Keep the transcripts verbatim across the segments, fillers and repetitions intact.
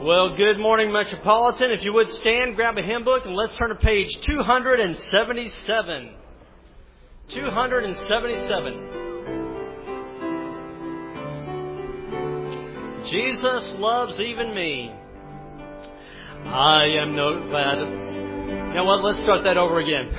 Well, good morning, Metropolitan. If you would stand, grab a hymn book, and let's turn to page two seventy-seven. two seventy-seven. Jesus loves even me. I am no glad. You know what? Let's start that over again.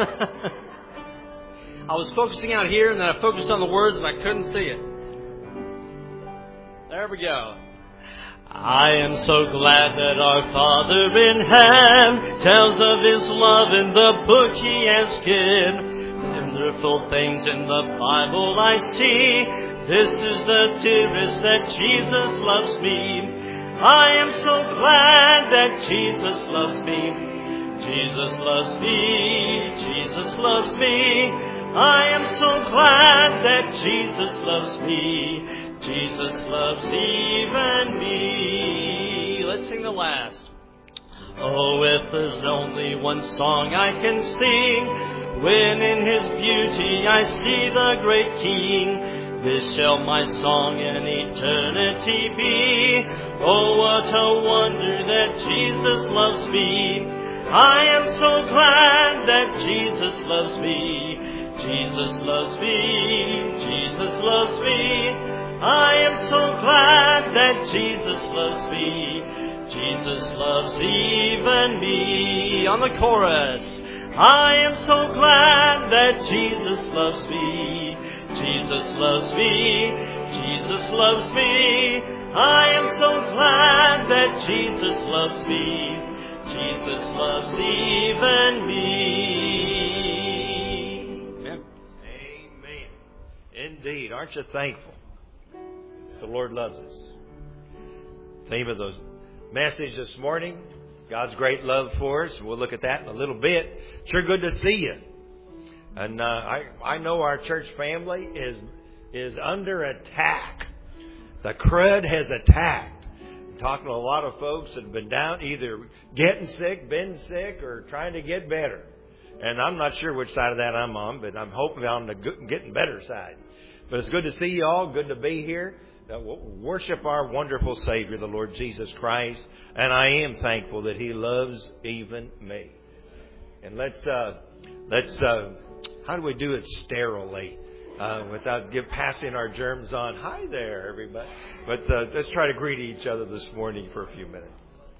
I was focusing out here, and then I focused on the words, and I couldn't see it. There we go. I am so glad that our Father in heaven tells of His love in the book He has given. Wonderful things in the Bible I see. This is the dearest that Jesus loves me. I am so glad that Jesus loves me. Jesus loves me. Jesus loves me. I am so glad that Jesus loves me. Jesus loves even me. Let's sing the last. Oh, if there's only one song I can sing, when in His beauty I see the great King, this shall my song in eternity be. Oh, what a wonder that Jesus loves me. I am so glad that Jesus loves me. Jesus loves me. Jesus loves me. I am so glad that Jesus loves me. Jesus loves even me. On the chorus. I am so glad that Jesus loves me. Jesus loves me. Jesus loves me. I am so glad that Jesus loves me. Jesus loves even me. Amen. Amen. Indeed. Aren't you thankful? The Lord loves us. Theme of the message this morning, God's great love for us. We'll look at that in a little bit. Sure good to see you. And uh, I I know our church family is is under attack. The crud has attacked. I'm talking to a lot of folks that have been down, either getting sick, been sick, or trying to get better. And I'm not sure which side of that I'm on, but I'm hoping on the getting better side. But it's good to see you all. Good to be here. Worship our wonderful Savior, the Lord Jesus Christ. And I am thankful that He loves even me. And let's, uh, let's, uh, how do we do it sterilely? Uh, without give, passing our germs on. Hi there, everybody. But uh, let's try to greet each other this morning for a few minutes.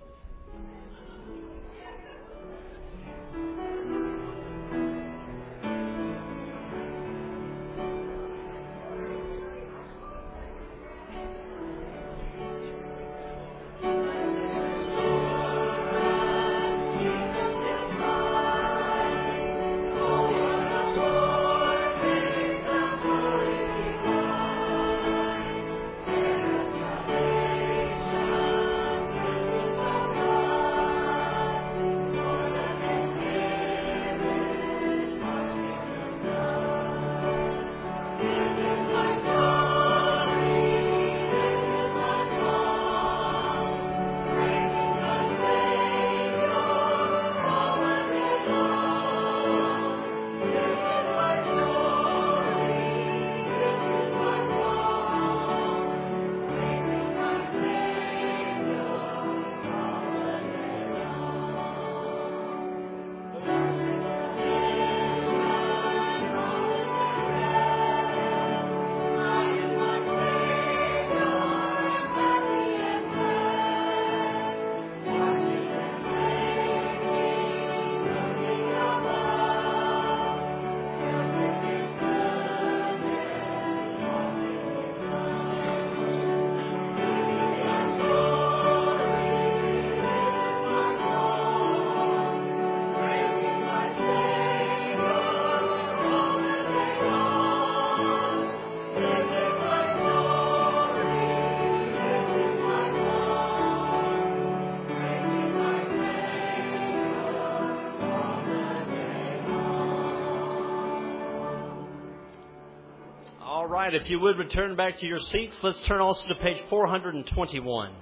If you would return back to your seats, let's turn also to page four twenty-one.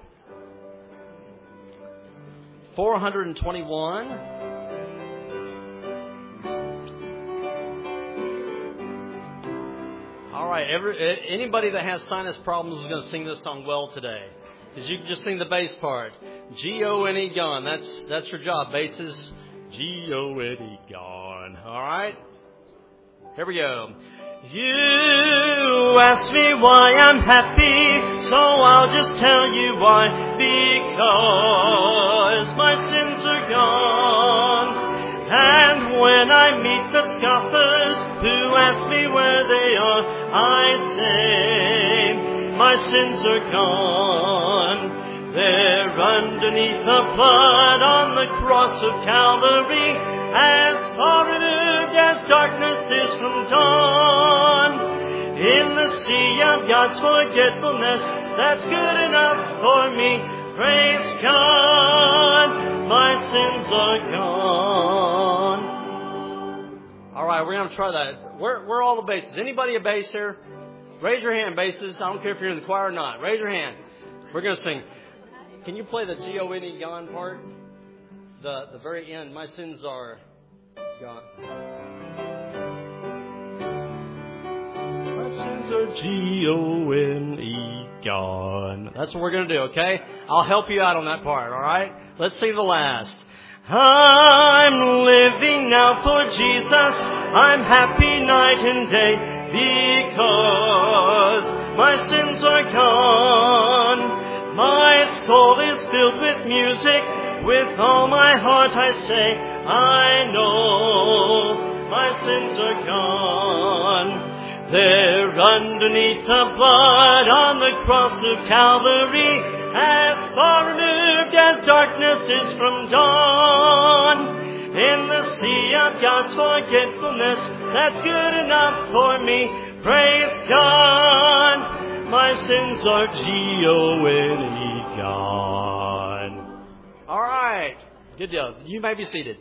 four twenty-one. All right, every, anybody that has sinus problems is going to sing this song well today. Because you can just sing the bass part. G O N E, gone. That's, that's your job. Basses, G O N E, gone. All right? Here we go. You ask me why I'm happy, so I'll just tell you why. Because my sins are gone. And when I meet the scoffers who ask me where they are, I say, my sins are gone. They're underneath the blood on the cross of Calvary, as far removed as darkness is from dawn. In the sea of God's forgetfulness, that's good enough for me. Praise God, my sins are gone. All right, we're going to try that. Where, where are all the basses? Anybody a bass here? Raise your hand, basses. I don't care if you're in the choir or not. Raise your hand. We're going to sing. Can you play the G O N E, gone part? The, the very end. My sins are gone. My sins are G O N E, gone. That's what we're going to do, okay? I'll help you out on that part, all right? Let's see the last. I'm living now for Jesus. I'm happy night and day because my sins are gone. My soul is filled with music. With all my heart I say, I know my sins are gone. They're underneath the blood on the cross of Calvary, as far removed as darkness is from dawn. In the sea of God's forgetfulness, that's good enough for me. Praise God, my sins are G O N E, gone. All right. Good job. You may be seated.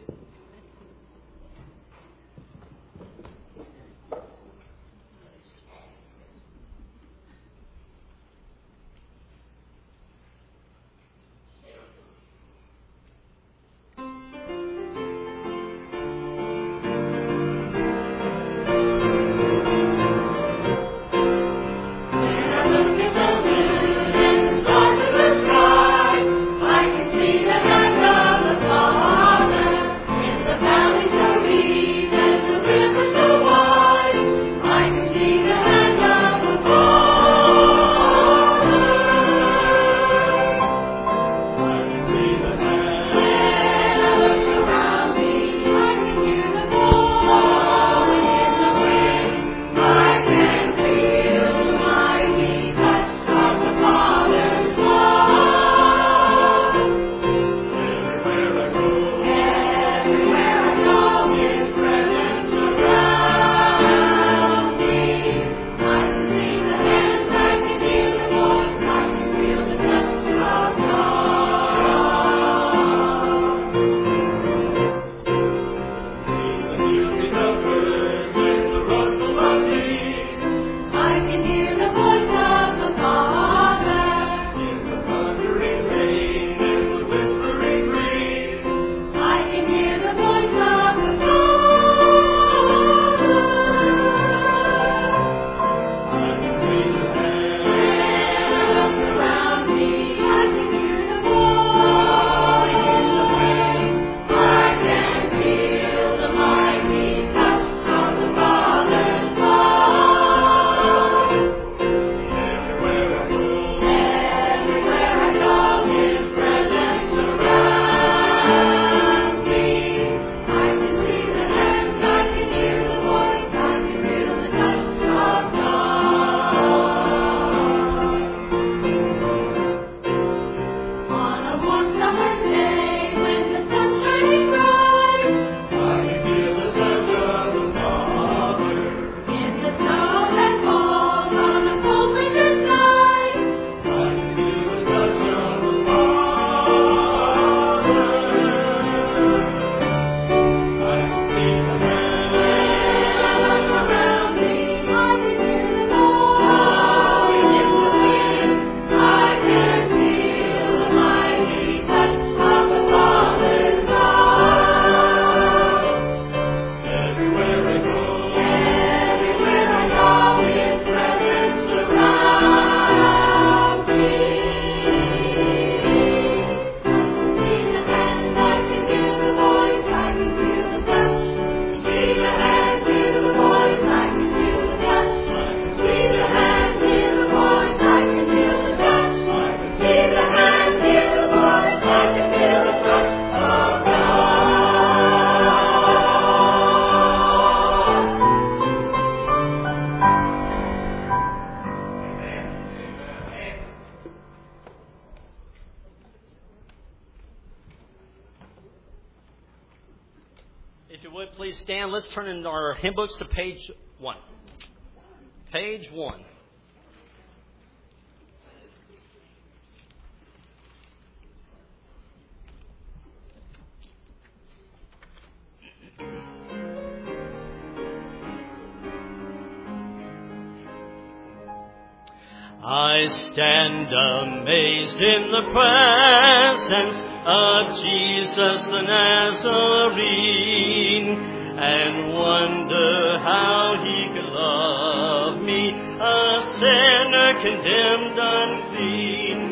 stand, let's turn in our hymn books to page one. Page one. I stand amazed in the presence of Jesus the Nazarene, and wonder how he could love me, a sinner condemned unclean.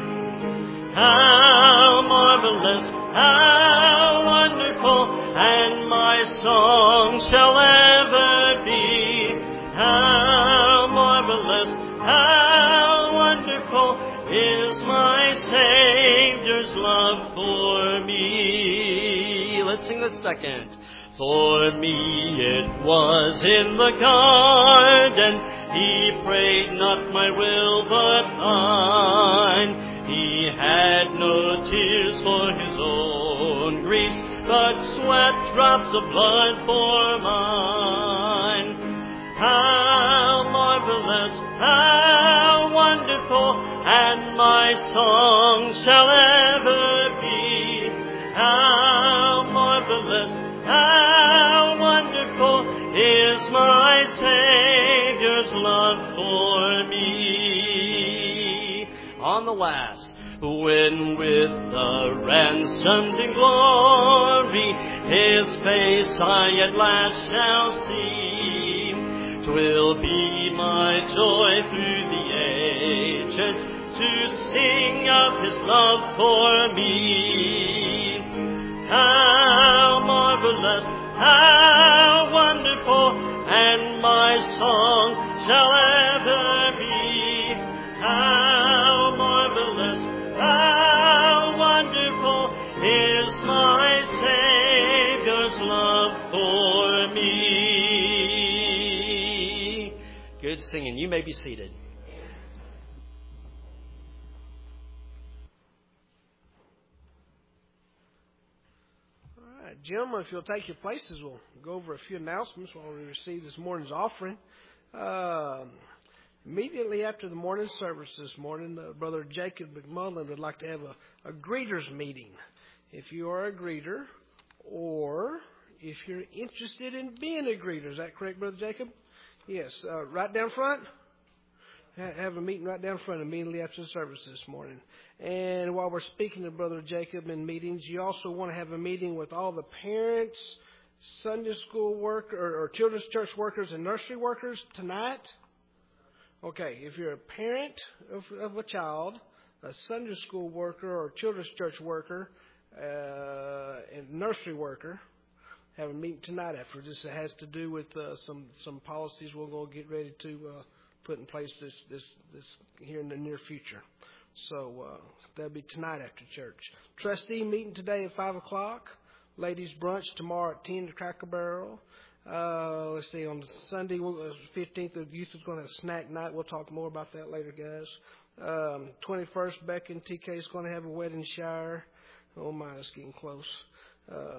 How marvelous, how wonderful, and my song shall ever be. How marvelous, how wonderful is my Savior's love for me. Let's sing the second. For me it was in the garden, he prayed not my will but thine. He had no tears for his own griefs, but sweat drops of blood for mine. How marvelous, how wonderful, and my song shall ever be. How marvelous, how wonderful is my Savior's love for me. On the last, when with the ransomed in glory his face I at last shall see, 'twill be my joy through the ages to sing of his love for me. How marvelous, how wonderful, and my song shall ever be. How marvelous, how wonderful is my Savior's love for me. Good singing. You may be seated. Gentlemen, if you'll take your places, we'll go over a few announcements while we receive this morning's offering. Uh, immediately after the morning service this morning, uh, Brother Jacob McMullen would like to have a, a greeters meeting. If you are a greeter, or if you're interested in being a greeter, is that correct, Brother Jacob? Yes. Uh, right down front? Have a meeting right down front immediately after the service this morning. And while we're speaking to Brother Jacob in meetings, you also want to have a meeting with all the parents, Sunday school work or, or children's church workers and nursery workers tonight. Okay, if you're a parent of, of a child, a Sunday school worker or children's church worker, uh, and nursery worker, have a meeting tonight after this. It has to do with uh, some some policies we're going to get ready to uh, put in place this this this here in the near future. So uh, that'll be tonight after church. Trustee meeting today at five o'clock. Ladies brunch tomorrow at ten at Cracker Barrel. Uh, let's see, on Sunday, fifteenth, the youth is going to have snack night. We'll talk more about that later, guys. Um, twenty-first, Becky and T K is going to have a wedding shower. Oh, my, it's getting close. Uh,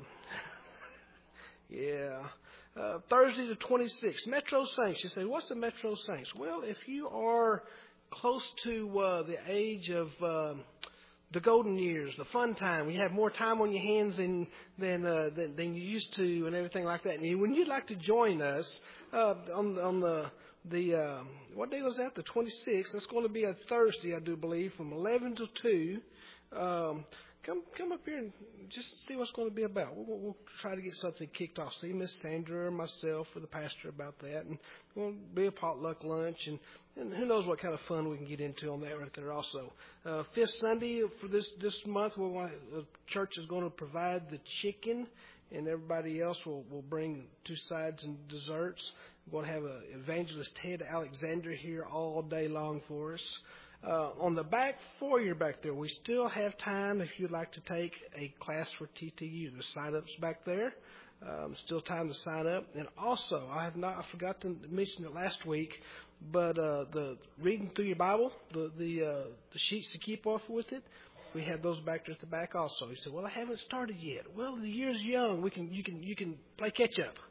yeah. Uh, Thursday the twenty-sixth, Metro Saints. You say, what's the Metro Saints? Well, if you are close to uh, the age of uh, the golden years, the fun time, you have more time on your hands than than, uh, than than you used to, and everything like that. And when you'd like to join us uh, on on the the uh, what day was that? The twenty-sixth. It's going to be a Thursday, I do believe, from eleven to two. Um, Come come up here and just see what's going to be about. We'll, we'll try to get something kicked off. See Miss Sandra or myself or the pastor about that. And we'll be a potluck lunch. And, and who knows what kind of fun we can get into on that right there also. Uh, fifth Sunday for this, this month, we'll want, the church is going to provide the chicken. And everybody else will, will bring two sides and desserts. We're going to have a evangelist Ted Alexander here all day long for us. Uh, on the back foyer back there, we still have time if you'd like to take a class for T T U. The sign-up's back there. Um, still time to sign up. And also, I have not, I forgot to mention it last week, but uh, the reading through your Bible, the the, uh, the sheets to keep off with it, we have those back there at the back also. He said, "Well, I haven't started yet." Well, the year's young. We can you can you can play catch up.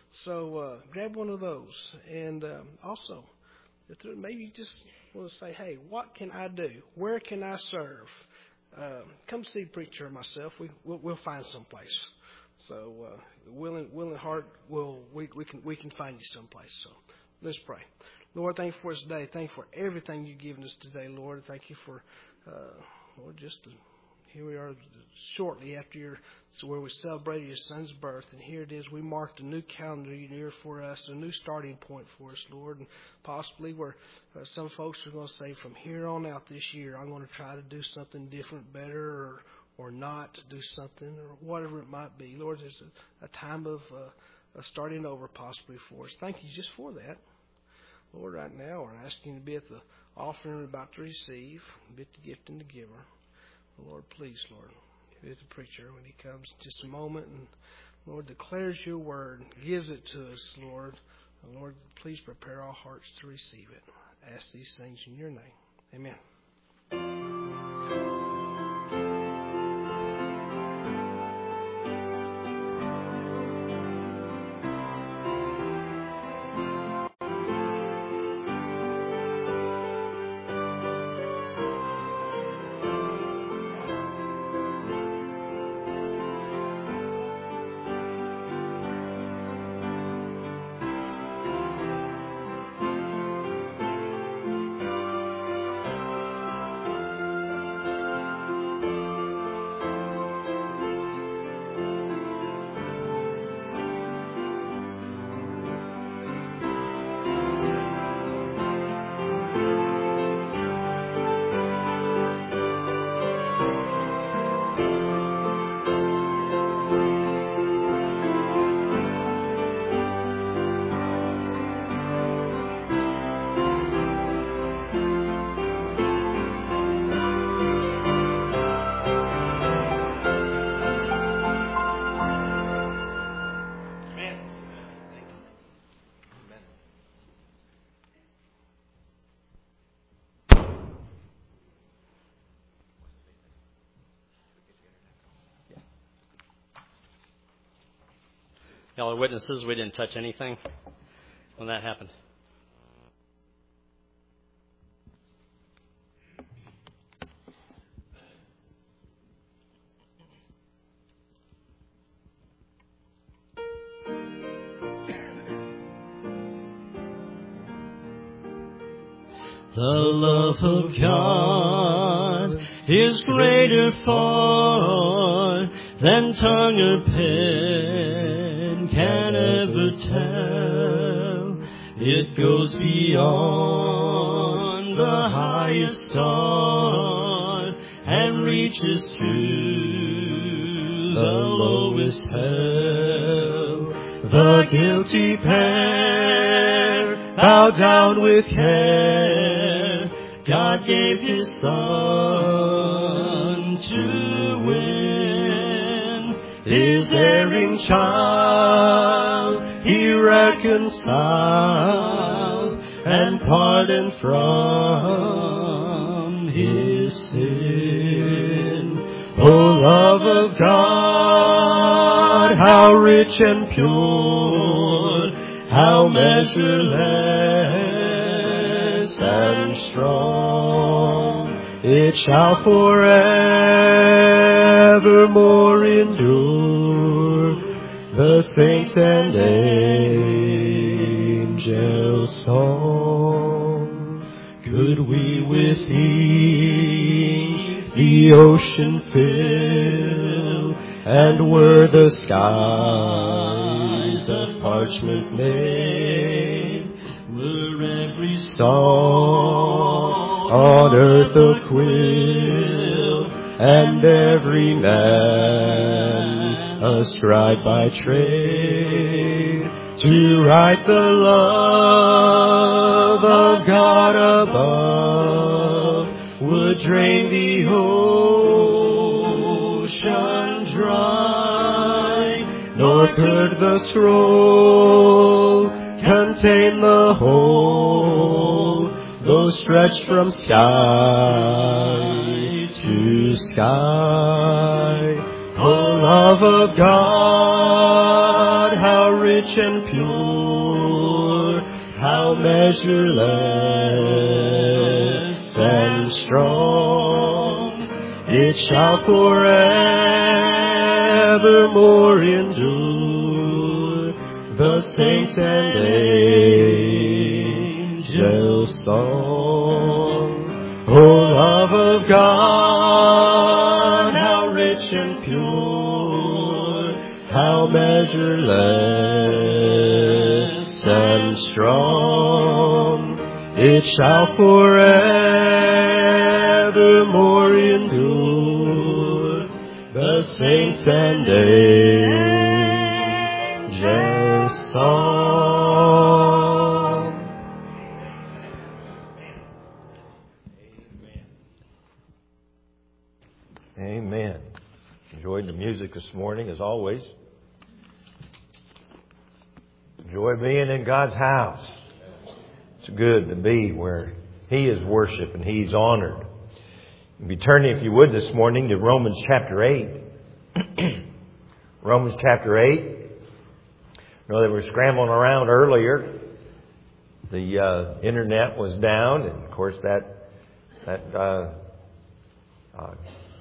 So uh, grab one of those. And um, also, if there, maybe you just want to say, hey, what can I do? Where can I serve? Uh, come see the preacher or myself. We, we'll, we'll find someplace. So uh, willing, willing heart, we'll, we, we can we can find you someplace. So let's pray. Lord, thank you for us today. Thank you for everything you've given us today, Lord. Thank you for, uh, Lord, just to, here we are shortly after your, so where we celebrated your son's birth. And here it is. We marked a new calendar year for us, a new starting point for us, Lord. And possibly where uh, some folks are going to say, from here on out this year, I'm going to try to do something different, better, or or not to do something, or whatever it might be. Lord, there's a, a time of uh, a starting over possibly for us. Thank you just for that. Lord, right now we're asking you to be at the offering we're about to receive, be at the gift and the giver. Lord, please, Lord, be at the preacher when he comes in just a moment and, Lord, declares your word, gives it to us, Lord. And Lord, please prepare our hearts to receive it. I ask these things in your name. Amen. Y'all are witnesses. We didn't touch anything when that happened. The love of God is greater far than tongue or pen can ever tell. It goes beyond the highest star and reaches to the lowest hell. The guilty pair bow down with care. God gave His Son to win His erring child. He reconciled and pardoned from his sin. O love of God, how rich and pure, how measureless and strong, it shall forevermore endure. The saints and angels' song. Could we with thee the ocean fill, and were the skies of parchment made, were every song on earth a quill, and every man a scribe by trade, to write the love of God above, would drain the ocean dry, nor could the scroll contain the whole, though stretched from sky to sky. O love of God, God, how rich and pure, how measureless and strong, it shall forevermore endure, the saints and angels' song. O love of God, how rich and pure, how measureless and strong, it shall forevermore endure, the saints and angels' song. Amen. Enjoyed the music this morning, as always. Enjoy being in God's house. It's good to be where He is worshipped and He's honored. Be turning, if you would, this morning to Romans chapter eight. Romans chapter eight. I know they were scrambling around earlier. The uh, internet was down, and of course that that uh, uh,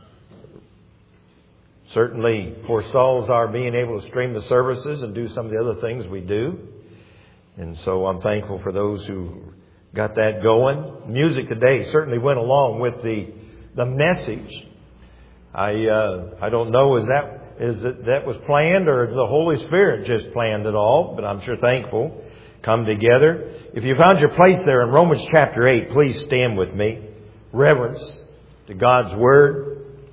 certainly forestalls our being able to stream the services and do some of the other things we do. And so I'm thankful for those who got that going. Music today certainly went along with the the message. I uh, I don't know is that is that that was planned or is the Holy Spirit just planned it all? But I'm sure thankful. Come together. If you found your place there in Romans chapter eight, please stand with me. Reverence to God's Word.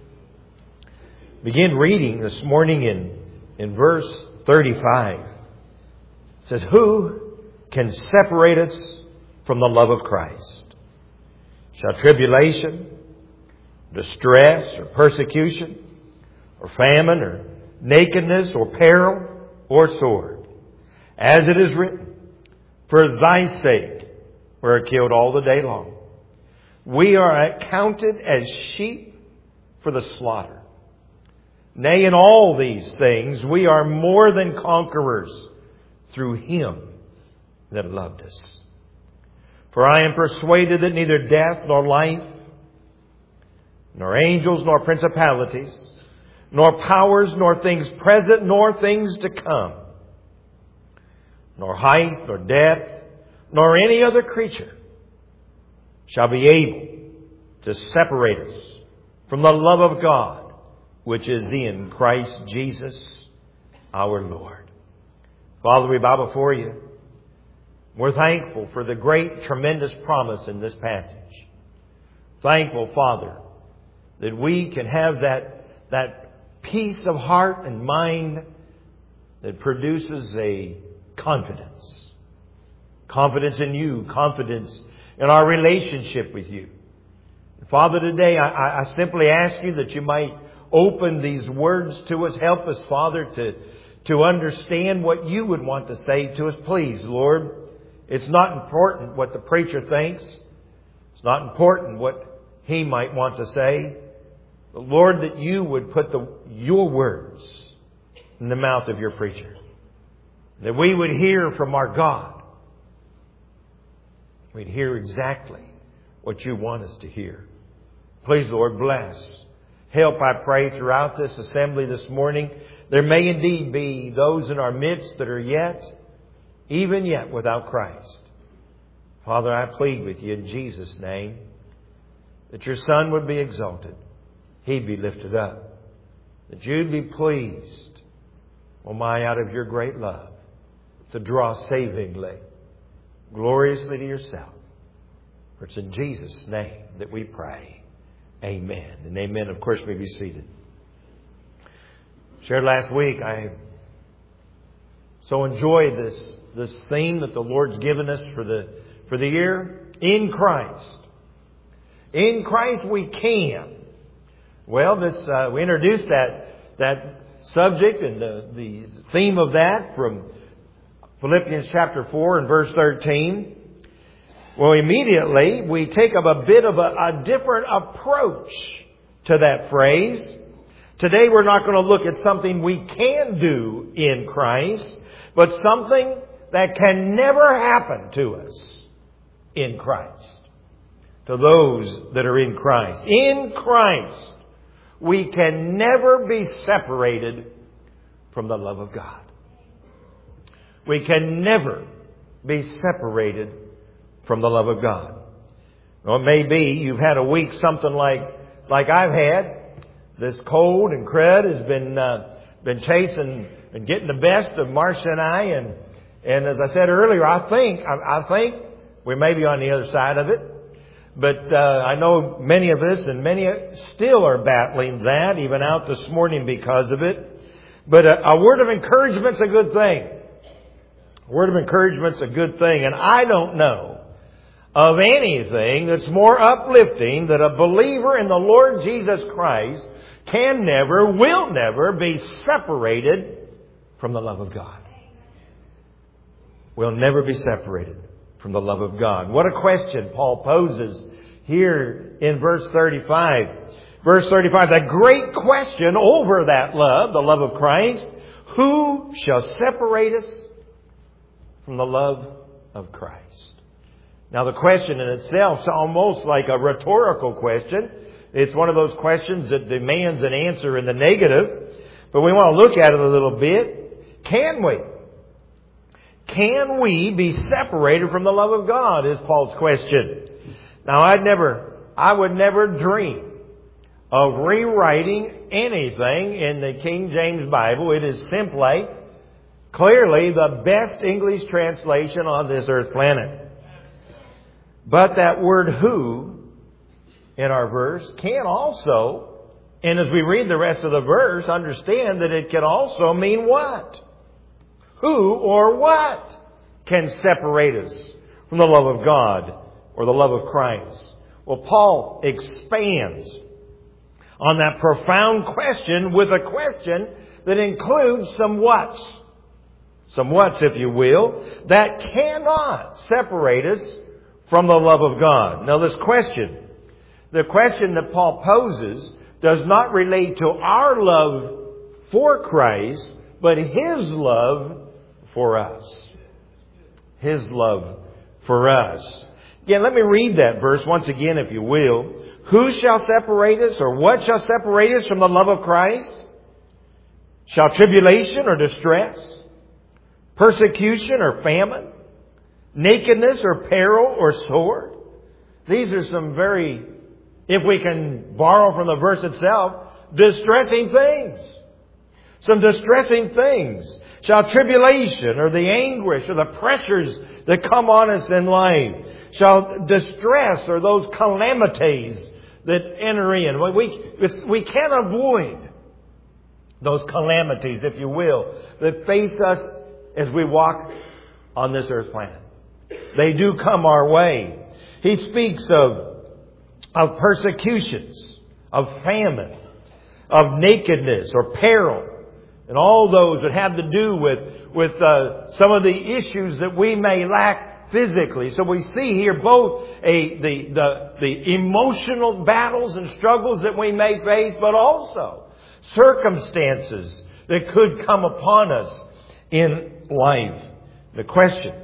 Begin reading this morning in, in verse thirty-five. It says, who can separate us from the love of Christ? Shall tribulation, distress, or persecution, or famine, or nakedness, or peril, or sword? As it is written, for thy sake we are killed all the day long. We are accounted as sheep for the slaughter. Nay, in all these things we are more than conquerors through Him that loved us. For I am persuaded that neither death nor life, nor angels nor principalities, nor powers, nor things present, nor things to come, nor height, nor depth, nor any other creature shall be able to separate us from the love of God, which is in Christ Jesus our Lord. Father, we bow before You. We're thankful for the great, tremendous promise in this passage. Thankful, Father, that we can have that, that peace of heart and mind that produces a confidence. Confidence in You, confidence in our relationship with You. Father, today I, I simply ask You that You might open these words to us. Help us, Father, to, to understand what You would want to say to us. Please, Lord, it's not important what the preacher thinks. It's not important what he might want to say. But Lord, that You would put the, Your words in the mouth of Your preacher. That we would hear from our God. We'd hear exactly what You want us to hear. Please, Lord, bless. Help, I pray, throughout this assembly this morning. There may indeed be those in our midst that are yet, even yet, without Christ. Father, I plead with You in Jesus' name that Your Son would be exalted. He'd be lifted up. That You'd be pleased, oh my, out of Your great love, to draw savingly, gloriously to Yourself. For it's in Jesus' name that we pray. Amen. And amen. Of course, may be seated. Shared last week, I so enjoyed this, this theme that the Lord's given us for the, for the year. In Christ. In Christ we can. Well, this, uh, we introduced that, that subject and the, the theme of that from Philippians chapter four and verse thirteen. Well, immediately we take up a bit of a, a different approach to that phrase. Today we're not going to look at something we can do in Christ, but something that can never happen to us in Christ. To those that are in Christ. In Christ, we can never be separated from the love of God. We can never be separated from the love of God. Well, it may be you've had a week something like like I've had. This cold and crud has been uh, been chasing and getting the best of Marcia and I. And and as I said earlier, I think I, I think we may be on the other side of it. But uh, I know many of us and many still are battling that, even out this morning because of it. But a, a word of encouragement's a good thing. A word of encouragement's a good thing. And I don't know of anything that's more uplifting that a believer in the Lord Jesus Christ can never, will never be separated from the love of God. We'll never be separated from the love of God. What a question Paul poses here in verse thirty-five. Verse thirty-five, the great question over that love, the love of Christ. Who shall separate us from the love of Christ? Now the question in itself is almost like a rhetorical question. It's one of those questions that demands an answer in the negative. But we want to look at it a little bit. Can we? Can we be separated from the love of God is Paul's question. Now I'd never, I would never dream of rewriting anything in the King James Bible. It is simply, clearly the best English translation on this earth planet. But that word who in our verse can also, and as we read the rest of the verse, understand that it can also mean what? Who or what can separate us from the love of God or the love of Christ? Well, Paul expands on that profound question with a question that includes some whats. Some whats, if you will, that cannot separate us from the love of God. Now this question, the question that Paul poses does not relate to our love for Christ, but His love for us. His love for us. Again, let me read that verse once again, if you will. Who shall separate us, or what shall separate us from the love of Christ? Shall tribulation or distress, persecution or famine, nakedness or peril or sword? These are some very, if we can borrow from the verse itself, distressing things. Some distressing things. Shall tribulation or the anguish or the pressures that come on us in life, shall distress or those calamities that enter in. We, it's, we can't avoid those calamities, if you will, that face us as we walk on this earth planet. They do come our way. He speaks of, of persecutions, of famine, of nakedness or peril, and all those that have to do with, with uh, some of the issues that we may lack physically. So we see here both a, the, the, the emotional battles and struggles that we may face, but also circumstances that could come upon us in life. The question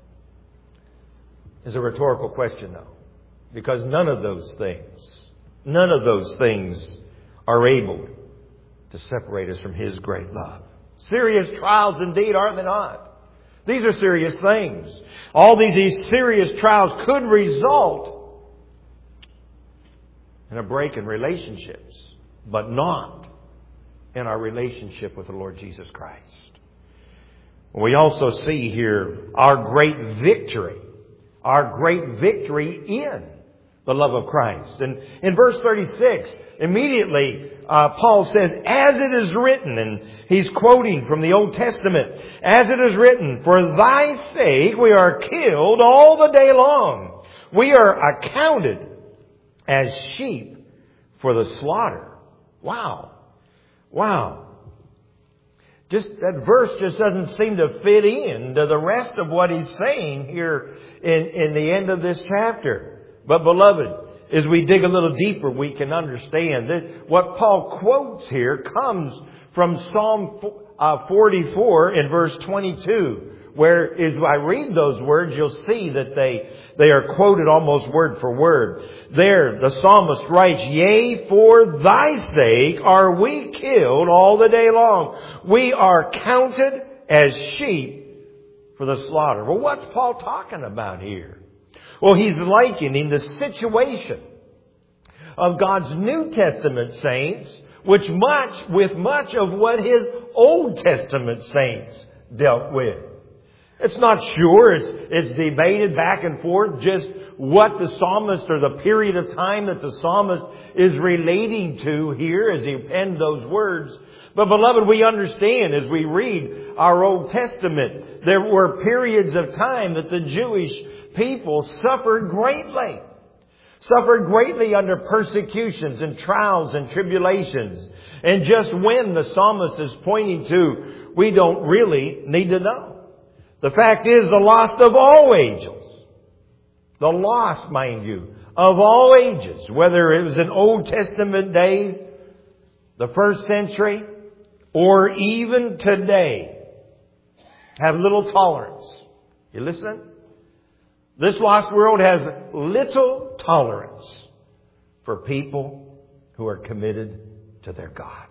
is a rhetorical question, though, because none of those things, none of those things are able to separate us from His great love. Serious trials indeed, aren't they not? These are serious things. All these, these serious trials could result in a break in relationships, but not in our relationship with the Lord Jesus Christ. We also see here our great victory, our great victory in the love of Christ. And in verse thirty-six, immediately uh, Paul says, as it is written, and he's quoting from the Old Testament, as it is written, for thy sake we are killed all the day long. We are accounted as sheep for the slaughter. Wow. Wow. Just that verse just doesn't seem to fit in to the rest of what he's saying here in, in the end of this chapter. But beloved, as we dig a little deeper, we can understand that what Paul quotes here comes from Psalm forty-four in verse twenty-two, where as I read those words, you'll see that they, they are quoted almost word for word. There, the psalmist writes, "Yea, for thy sake are we killed all the day long. We are counted as sheep for the slaughter." Well, what's Paul talking about here? Well, he's likening the situation of God's New Testament saints, which much, with much of what His Old Testament saints dealt with. It's not sure. It's, it's debated back and forth just what the psalmist or the period of time that the psalmist is relating to here as he penned those words. But beloved, we understand as we read our Old Testament, there were periods of time that the Jewish people suffered greatly. Suffered greatly under persecutions and trials and tribulations. And just when the psalmist is pointing to, we don't really need to know. The fact is the lost of all ages. The lost, mind you, of all ages. Whether it was in Old Testament days, the first century, or even today, have little tolerance. You listening? This lost world has little tolerance for people who are committed to their God.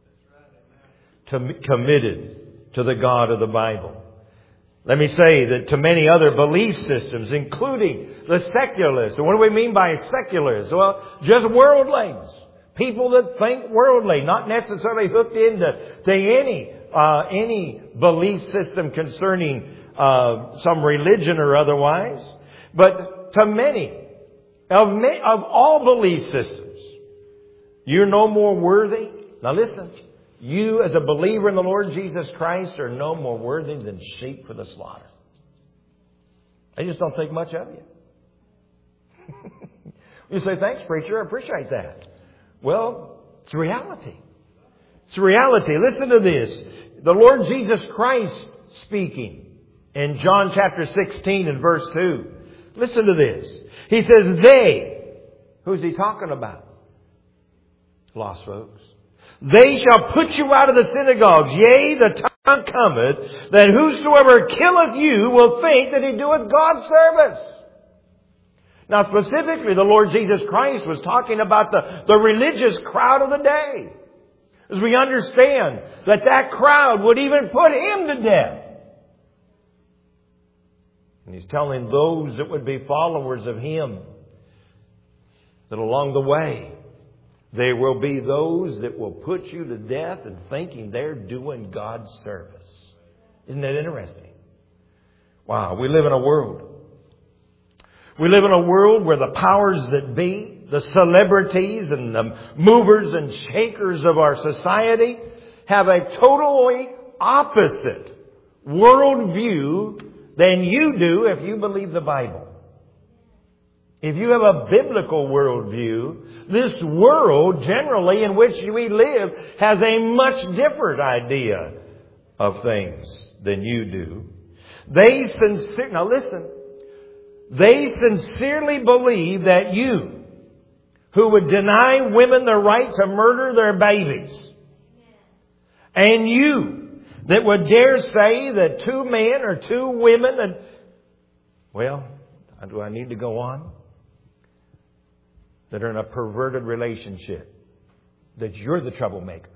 To, committed to the God of the Bible. Let me say that to many other belief systems, including the secularists. And what do we mean by secularists? Well, just worldlings. People that think worldly, not necessarily hooked into to any uh, any belief system concerning uh, some religion or otherwise. But to many, of, many, of all belief systems, you're no more worthy. Now listen, you as a believer in the Lord Jesus Christ are no more worthy than sheep for the slaughter. They just don't think much of you. You say, "Thanks, preacher, I appreciate that." Well, it's reality. It's reality. Listen to this. The Lord Jesus Christ speaking in John chapter sixteen and verse two. Listen to this. He says, "They," who's He talking about? Lost folks. "They shall put you out of the synagogues. Yea, the time cometh that whosoever killeth you will think that he doeth God's service." Now specifically, the Lord Jesus Christ was talking about the, the religious crowd of the day. As we understand that that crowd would even put Him to death. And He's telling those that would be followers of Him that along the way, there will be those that will put you to death and thinking they're doing God's service. Isn't that interesting? Wow, we live in a world. We live in a world where the powers that be, the celebrities and the movers and shakers of our society have a totally opposite worldview than you do if you believe the Bible. If you have a biblical worldview, this world generally in which we live has a much different idea of things than you do. They sincerely, now listen, they sincerely believe that you, who would deny women the right to murder their babies, and you that would dare say that two men or two women, that, well, do I need to go on? That are in a perverted relationship. That you're the troublemaker.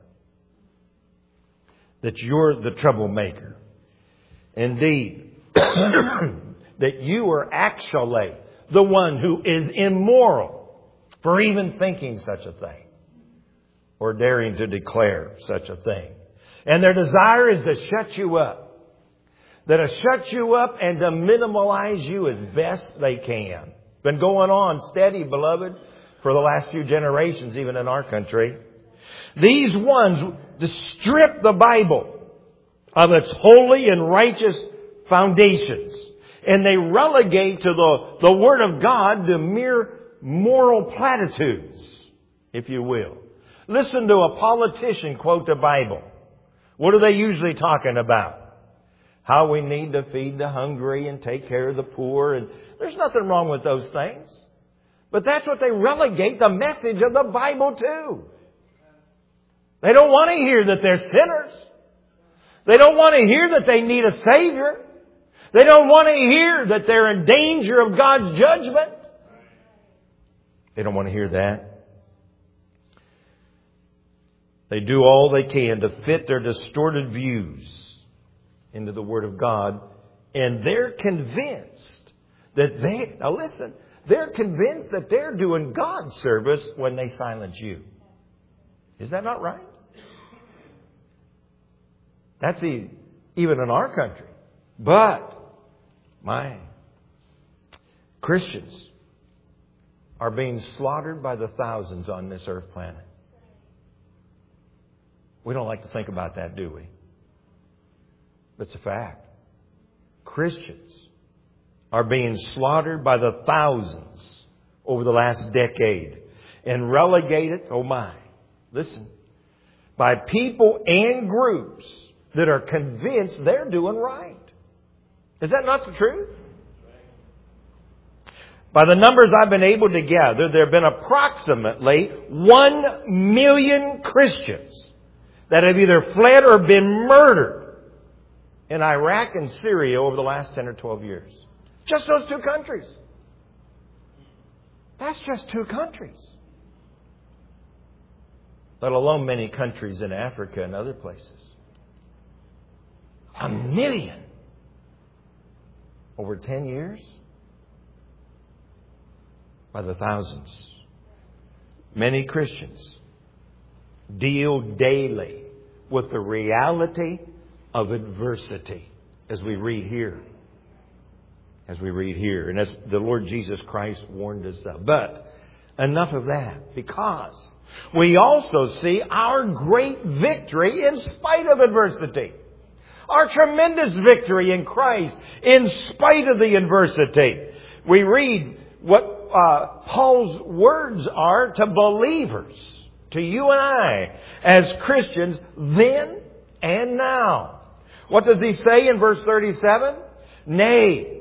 That you're the troublemaker. Indeed, that you are actually the one who is immoral for even thinking such a thing. Or daring to declare such a thing. And their desire is to shut you up. That to shut you up and to minimalize you as best they can. Been going on steady, beloved, for the last few generations, even in our country. These ones strip the Bible of its holy and righteous foundations. And they relegate to the, the Word of God the mere moral platitudes, if you will. Listen to a politician quote the Bible. What are they usually talking about? How we need to feed the hungry and take care of the poor. And there's nothing wrong with those things. But that's what they relegate the message of the Bible to. They don't want to hear that they're sinners. They don't want to hear that they need a Savior. They don't want to hear that they're in danger of God's judgment. They don't want to hear that. They do all they can to fit their distorted views into the Word of God. And they're convinced that they, now listen, they're convinced that they're doing God's service when they silence you. Is that not right? That's the, even in our country. But, my, Christians are being slaughtered by the thousands on this earth planet. We don't like to think about that, do we? But it's a fact. Christians are being slaughtered by the thousands over the last decade and relegated, oh my, listen, by people and groups that are convinced they're doing right. Is that not the truth? By the numbers I've been able to gather, there have been approximately one million Christians that have either fled or been murdered in Iraq and Syria over the last ten or twelve years. Just those two countries. That's just two countries. Let alone many countries in Africa and other places. A million. Over ten years? By the thousands. Many Christians deal daily with the reality of adversity, as we read here. As we read here. And as the Lord Jesus Christ warned us of. But enough of that. Because we also see our great victory in spite of adversity. Our tremendous victory in Christ in spite of the adversity. We read what uh, Paul's words are to believers, to you and I, as Christians, then and now. What does he say in verse thirty-seven? Nay.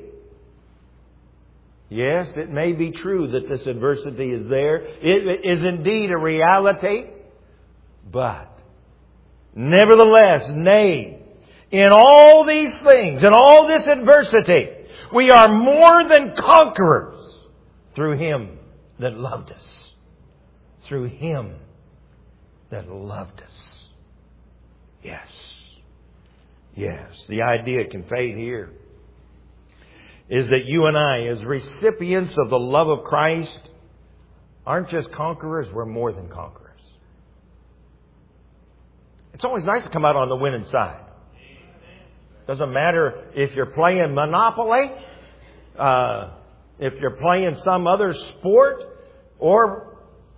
Yes, it may be true that this adversity is there. It is indeed a reality. But, nevertheless, nay. In all these things, in all this adversity, we are more than conquerors through Him that loved us. Through Him that loved us. Yes. Yes. The idea conveyed here is that you and I, as recipients of the love of Christ, aren't just conquerors, we're more than conquerors. It's always nice to come out on the winning side. Doesn't matter if you're playing Monopoly, uh, if you're playing some other sport, or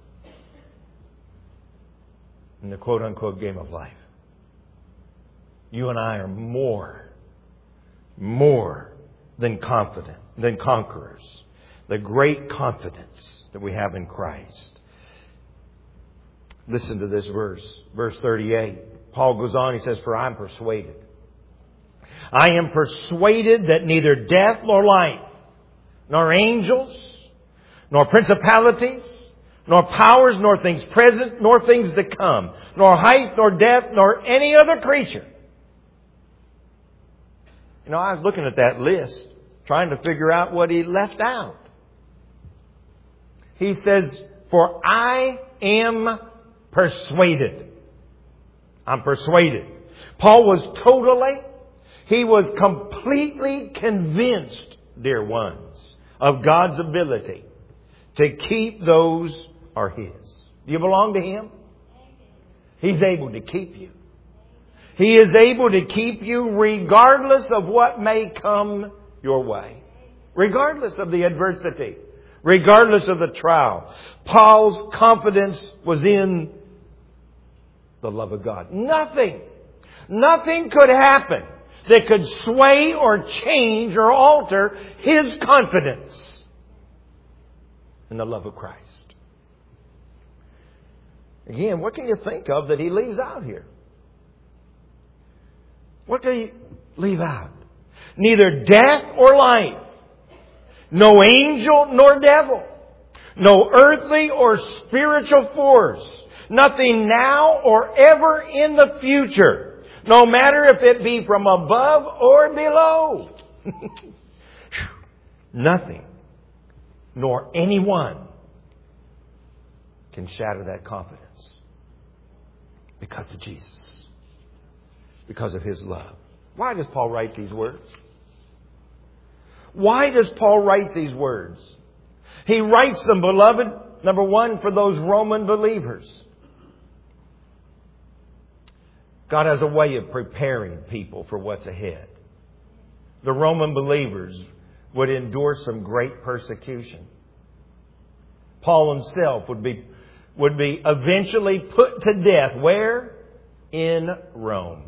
in the quote-unquote game of life. You and I are more, more than confident, than conquerors. The great confidence that we have in Christ. Listen to this verse, verse thirty-eight. Paul goes on, he says, for I am persuaded. I am persuaded that neither death nor life, nor angels, nor principalities, nor powers, nor things present, nor things to come, nor height, nor depth, nor any other creature. You know, I was looking at that list, trying to figure out what he left out. He says, for I am persuaded. I'm persuaded. Paul was totally, he was completely convinced, dear ones, of God's ability to keep those are His. Do you belong to Him? He's able to keep you. He is able to keep you regardless of what may come your way. Regardless of the adversity. Regardless of the trial. Paul's confidence was in the love of God. Nothing, nothing could happen that could sway or change or alter his confidence in the love of Christ. Again, what can you think of that he leaves out here? What do you leave out? Neither death or life, no angel nor devil, No earthly or spiritual force. Nothing now or ever in the future. No matter if it be from above or below. Nothing nor anyone can shatter that confidence. Because of Jesus. Because of His love. Why does Paul write these words? Why does Paul write these words? He writes them, beloved, number one, for those Roman believers. God has a way of preparing people for what's ahead. The Roman believers would endure some great persecution. Paul himself would be, would be eventually put to death. Where? In Rome.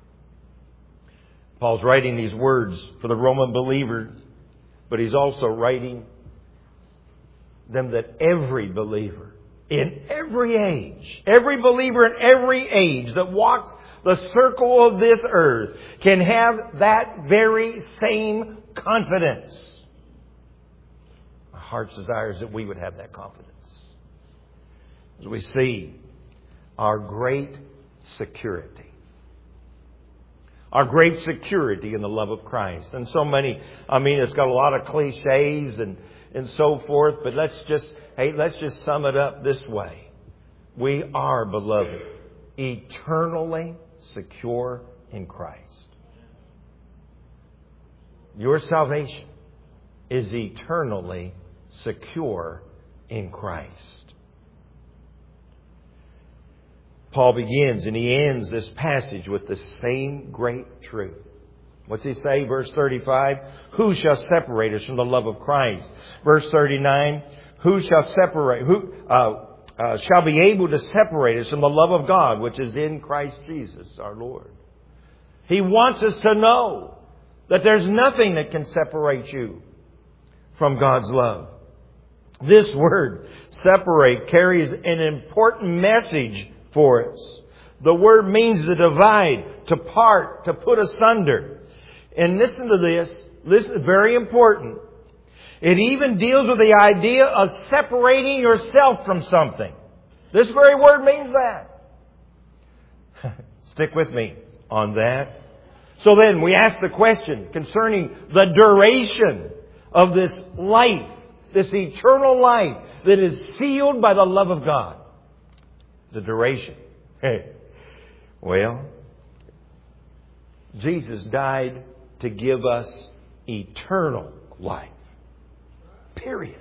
Paul's writing these words for the Roman believers, but he's also writing them that every believer in every age, every believer in every age that walks the circle of this earth can have that very same confidence. My heart's desire is that we would have that confidence. As we see our great security. Our great security in the love of Christ. And so many, I mean, it's got a lot of cliches and, and so forth, but let's just, hey, let's just sum it up this way. We are, beloved, eternally secure in Christ. Your salvation is eternally secure in Christ. Paul begins and he ends this passage with the same great truth. What's he say? Verse thirty-five, who shall separate us from the love of Christ? Verse thirty-nine, who shall separate, who uh, uh, shall be able to separate us from the love of God, which is in Christ Jesus our Lord? He wants us to know that there's nothing that can separate you from God's love. This word, separate, carries an important message for us. The word means to divide, to part, to put asunder. And listen to this. This is very important. It even deals with the idea of separating yourself from something. This very word means that. Stick with me on that. So then we ask the question concerning the duration of this life, this eternal life that is sealed by the love of God. The duration. Hey, well, Jesus died to give us eternal life. Period.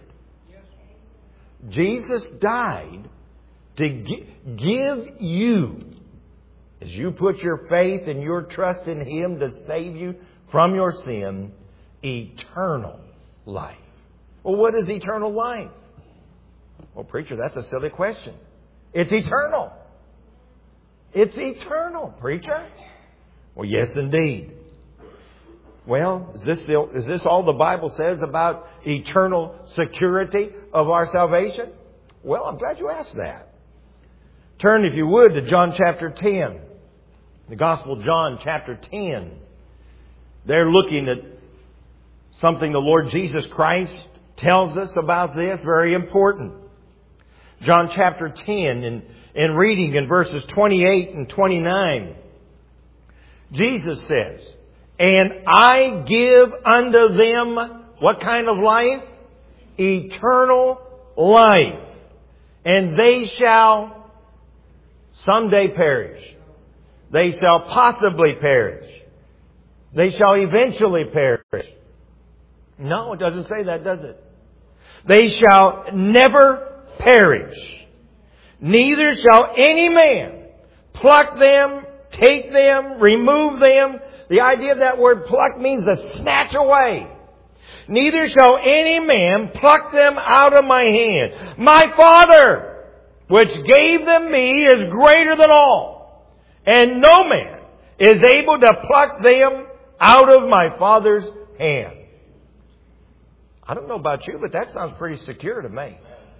Jesus died to gi- give you, as you put your faith and your trust in Him to save you from your sin, eternal life. Well, what is eternal life? Well, preacher, that's a silly question. It's eternal. It's eternal, preacher. Well, yes, indeed. Well, is this, is this all the Bible says about eternal security of our salvation? Well, I'm glad you asked that. Turn, if you would, to John chapter ten. The Gospel of John chapter ten. They're looking at something the Lord Jesus Christ tells us about this. Very important. John chapter ten, and, and reading in verses twenty-eight and twenty-nine. Jesus says, and I give unto them what kind of life? Eternal life. And they shall someday perish. They shall possibly perish. They shall eventually perish. No, it doesn't say that, does it? They shall never perish. Neither shall any man pluck them, take them, remove them. The idea of that word pluck means to snatch away. Neither shall any man pluck them out of my hand. My Father, which gave them me, is greater than all. And no man is able to pluck them out of my Father's hand. I don't know about you, but that sounds pretty secure to me.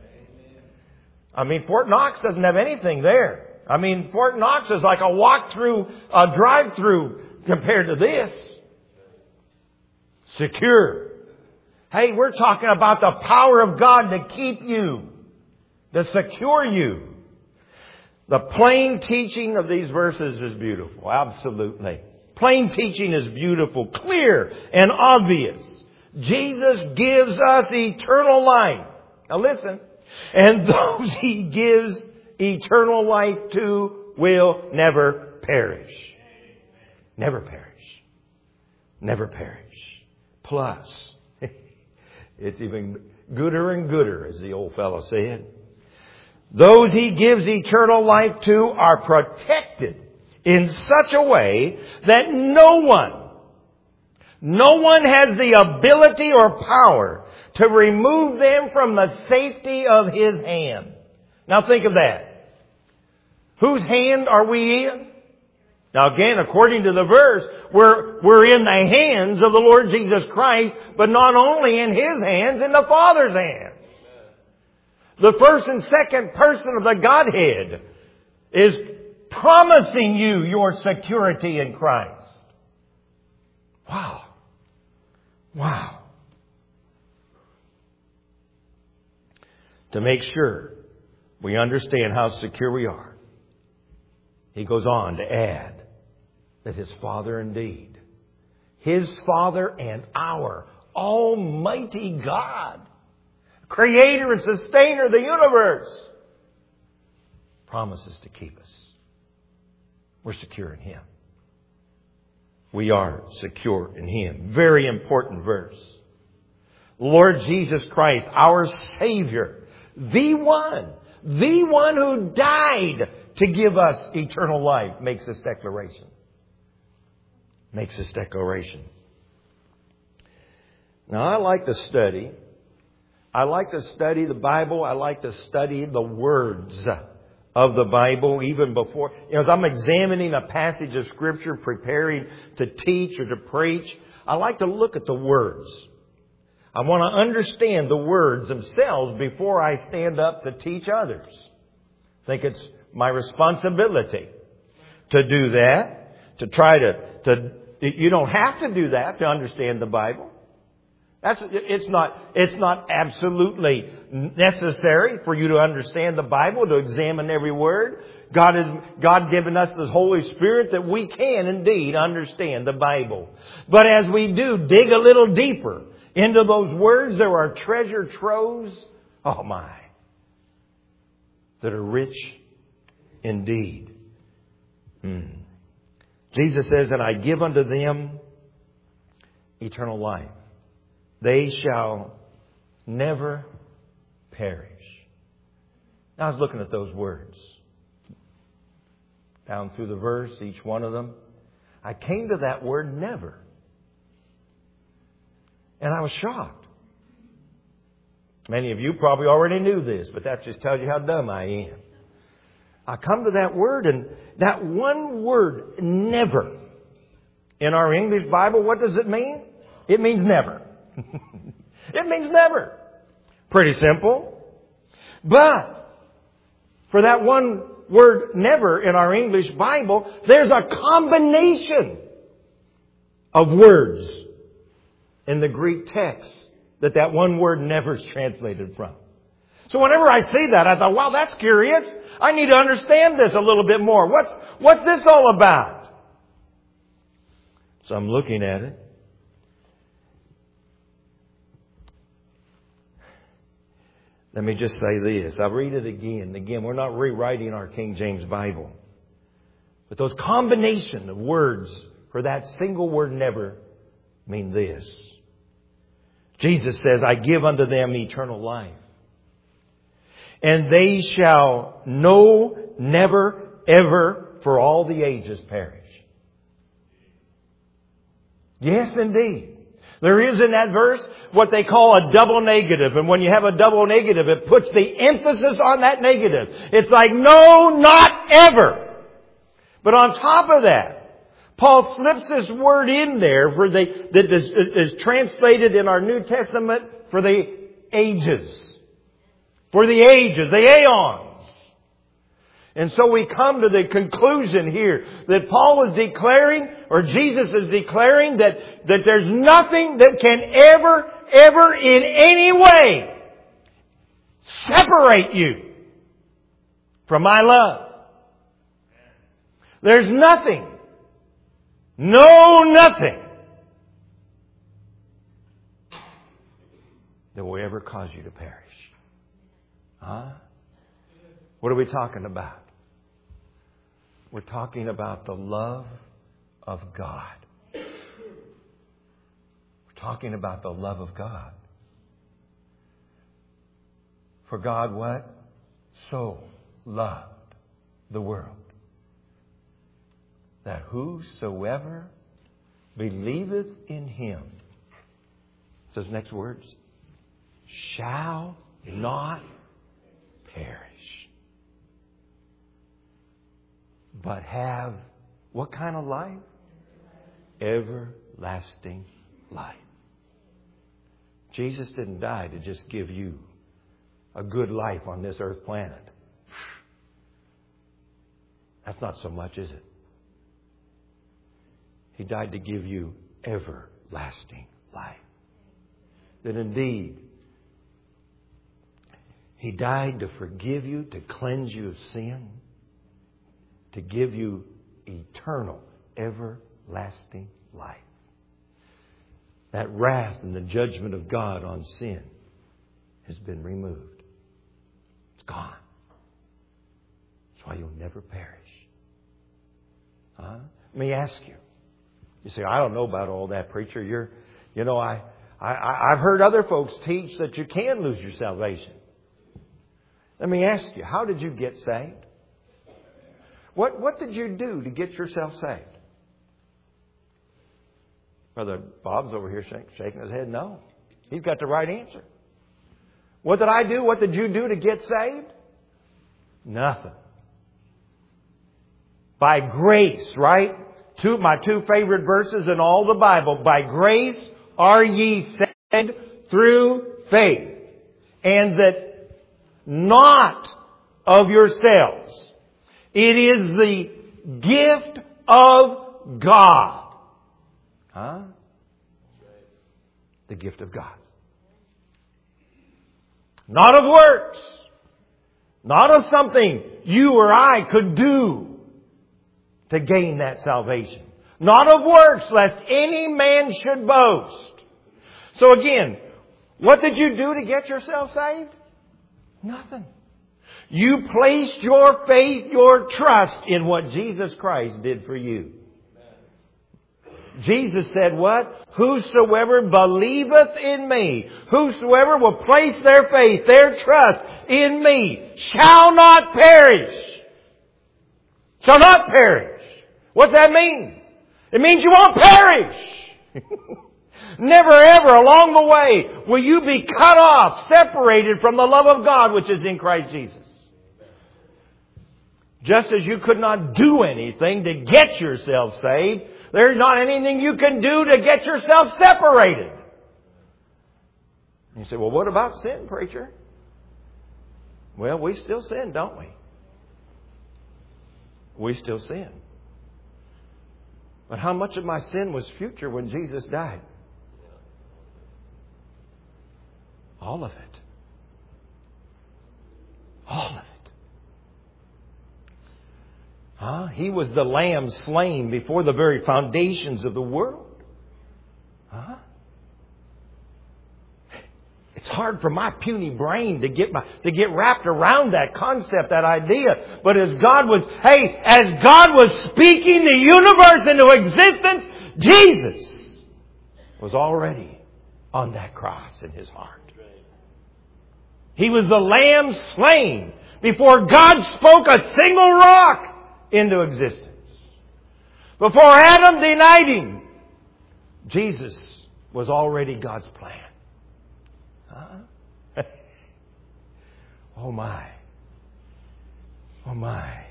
I mean, Fort Knox doesn't have anything there. I mean, Fort Knox is like a walk-through, a drive-through compared to this. Secure. Hey, we're talking about the power of God to keep you, to secure you. The plain teaching of these verses is beautiful. Absolutely. Plain teaching is beautiful, clear, and obvious. Jesus gives us eternal life. Now listen. And those He gives eternal life to will never perish. Never perish. Never perish. Plus, it's even gooder and gooder, as the old fellow said. Those He gives eternal life to are protected in such a way that no one, no one has the ability or power to remove them from the safety of His hand. Now think of that. Whose hand are we in? Now again, according to the verse, we're, we're in the hands of the Lord Jesus Christ, but not only in His hands, in the Father's hands. The first and second person of the Godhead is promising you your security in Christ. Wow. Wow. To make sure we understand how secure we are, He goes on to add that His Father indeed, His Father and our Almighty God, Creator and Sustainer of the universe, promises to keep us. We're secure in Him. We are secure in Him. Very important verse. Lord Jesus Christ, our Savior, the one, the one who died to give us eternal life, makes this declaration. Makes this declaration. Now, I like to study. I like to study the Bible. I like to study the words of the Bible even before. You know, as I'm examining a passage of Scripture, preparing to teach or to preach, I like to look at the words. I want to understand the words themselves before I stand up to teach others. I think it's my responsibility to do that, to try to, to, you don't have to do that to understand the Bible. That's, it's not, it's not absolutely necessary for you to understand the Bible, to examine every word. God has, God given us the Holy Spirit that we can indeed understand the Bible. But as we do dig a little deeper into those words, there are treasure troves, oh my, that are rich indeed. Hmm. Jesus says, and I give unto them eternal life. They shall never perish. Now, I was looking at those words. Down through the verse, each one of them. I came to that word never. And I was shocked. Many of you probably already knew this, but that just tells you how dumb I am. I come to that word, and that one word, never, in our English Bible, what does it mean? It means never. It means never. Pretty simple. But for that one word never in our English Bible, there's a combination of words in the Greek text that that one word never is translated from. So whenever I see that, I thought, wow, that's curious. I need to understand this a little bit more. What's, what's this all about? So I'm looking at it. Let me just say this. I'll read it again. Again, we're not rewriting our King James Bible. But those combination of words for that single word never mean this. Jesus says, I give unto them eternal life. And they shall no, never, ever, for all the ages perish. Yes, indeed. There is in that verse what they call a double negative. And when you have a double negative, it puts the emphasis on that negative. It's like, no, not ever. But on top of that, Paul slips this word in there for the, that is, is translated in our New Testament for the ages. For the ages, the aeons. And so we come to the conclusion here that Paul is declaring, or Jesus is declaring, that, that there's nothing that can ever ever in any way separate you from my love. There's nothing, no nothing that will ever cause you to perish. Huh? What are we talking about? We're talking about the love of God. We're talking about the love of God. For God what? So loved the world, that whosoever believeth in Him, says next words, shall not perish, but have what kind of life? Everlasting life. Jesus didn't die to just give you a good life on this earth planet. That's not so much, is it? He died to give you everlasting life. That indeed, He died to forgive you, to cleanse you of sin, to give you eternal, everlasting life. That wrath and the judgment of God on sin has been removed. It's gone. That's why you'll never perish. Huh? Let me ask you. You say, I don't know about all that, preacher. You're, you know, I, I, I've heard other folks teach that you can lose your salvation. Let me ask you, how did you get saved? What, what did you do to get yourself saved? Brother Bob's over here shaking his head. No. He's got the right answer. What did I do? What did you do to get saved? Nothing. By grace, right? Two, my two favorite verses in all the Bible. By grace are ye saved through faith. And that not of yourselves. It is the gift of God. Huh? The gift of God. Not of works. Not of something you or I could do to gain that salvation. Not of works, lest any man should boast. So again, what did you do to get yourself saved? Nothing. You placed your faith, your trust in what Jesus Christ did for you. Jesus said what? Whosoever believeth in me, whosoever will place their faith, their trust in me, shall not perish. Shall not perish. What's that mean? It means you won't perish. Never ever along the way will you be cut off, separated from the love of God which is in Christ Jesus. Just as you could not do anything to get yourself saved, there's not anything you can do to get yourself separated. You say, well, what about sin, preacher? Well, we still sin, don't we? We still sin. But how much of my sin was future when Jesus died? All of it. All of it. Huh? He was the lamb slain before the very foundations of the world. Huh? It's hard for my puny brain to get my to get wrapped around that concept, that idea. But as God was, hey, as God was speaking the universe into existence, Jesus was already on that cross in His heart. He was the lamb slain before God spoke a single rock into existence. Before Adam denied Him, Jesus was already God's plan. Huh? Oh my. Oh my.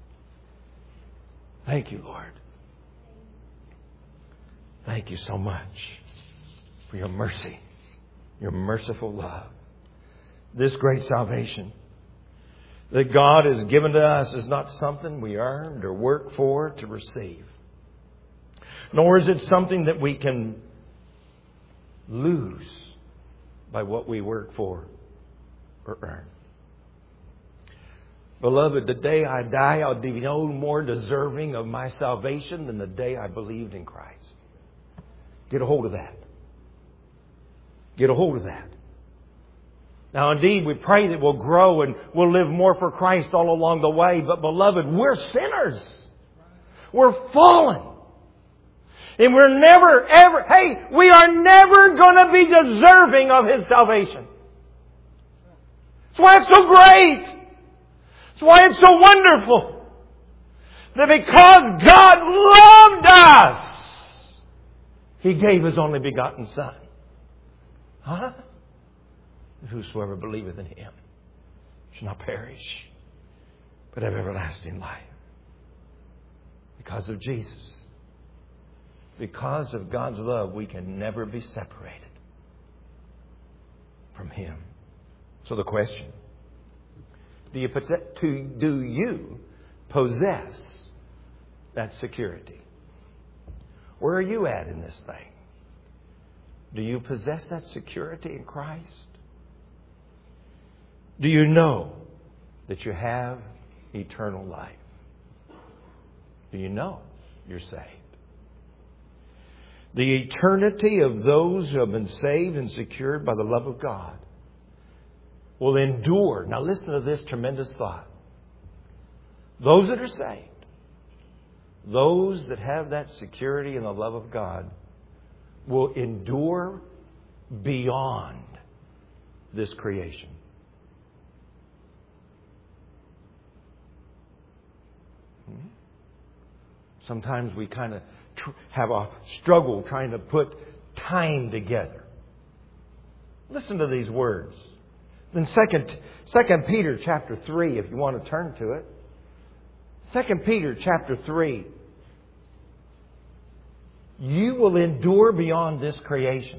Thank you, Lord. Thank you so much for your mercy, your merciful love. This great salvation that God has given to us is not something we earned or worked for to receive. Nor is it something that we can lose by what we work for or earn. Beloved, the day I die, I'll be no more deserving of my salvation than the day I believed in Christ. Get a hold of that. Get a hold of that. Now, indeed, we pray that we'll grow and we'll live more for Christ all along the way. But, beloved, we're sinners. We're fallen. And we're never, ever, hey, we are never going to be deserving of His salvation. That's why it's so great. That's why it's so wonderful. That because God loved us, He gave His only begotten Son. Huh? Whosoever believeth in Him shall not perish, but have everlasting life. Because of Jesus. Because of God's love, we can never be separated from Him. So the question, do you possess, do you possess that security? Where are you at in this thing? Do you possess that security in Christ? Do you know that you have eternal life? Do you know you're saved? The eternity of those who have been saved and secured by the love of God will endure. Now listen to this tremendous thought. Those that are saved, those that have that security in the love of God, will endure beyond this creation. Sometimes we kind of tr- have a struggle trying to put time together. Listen to these words. In Second, Second Peter chapter three, if you want to turn to it. Second Peter chapter three. You will endure beyond this creation.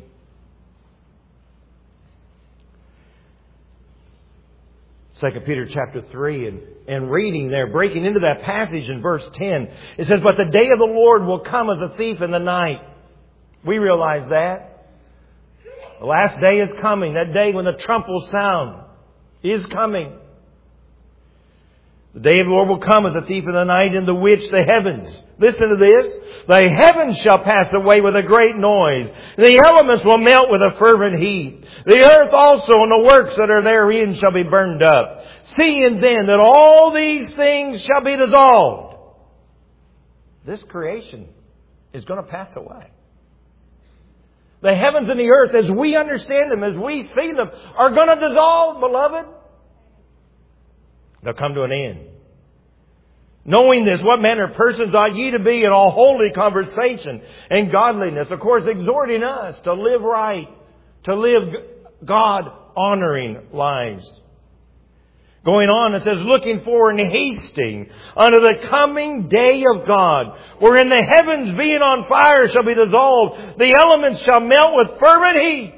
Second Peter chapter three, and, and reading there, breaking into that passage in verse ten, it says, "But the day of the Lord will come as a thief in the night." We realize that. The last day is coming. That day when the trump will sound is coming. The day of the Lord will come as a thief in the night, in the which the heavens, listen to this, the heavens shall pass away with a great noise. The elements will melt with a fervent heat. The earth also and the works that are therein shall be burned up. Seeing then that all these things shall be dissolved. This creation is going to pass away. The heavens and the earth, as we understand them, as we see them, are going to dissolve, beloved. They'll come to an end. Knowing this, what manner of persons ought ye to be in all holy conversation and godliness? Of course, exhorting us to live right, to live God-honoring lives. Going on, it says, looking forward and hasting unto the coming day of God, wherein the heavens being on fire shall be dissolved, the elements shall melt with fervent heat.